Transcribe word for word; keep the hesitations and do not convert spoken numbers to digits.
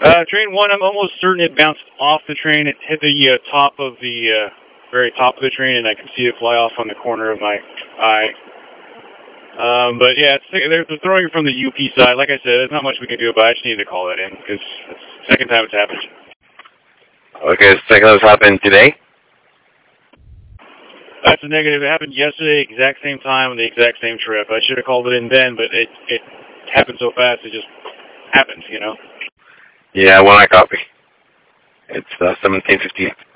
Uh, train one, I'm almost certain it bounced off the train. It hit the uh, top of the, uh, very top of the train, and I can see it fly off on the corner of my eye. Um, but yeah, it's, they're, they're throwing it from the U P side. Like I said, there's not much we can do about it. I just need to call that in, because it's the second time it's happened. Okay, the second time it's happened today? That's a negative. It happened yesterday, exact same time, on the exact same trip. I should have called it in then, but it, it happened so fast, it just happened, you know? Yeah, one I copy. It's uh, seventeen fifty.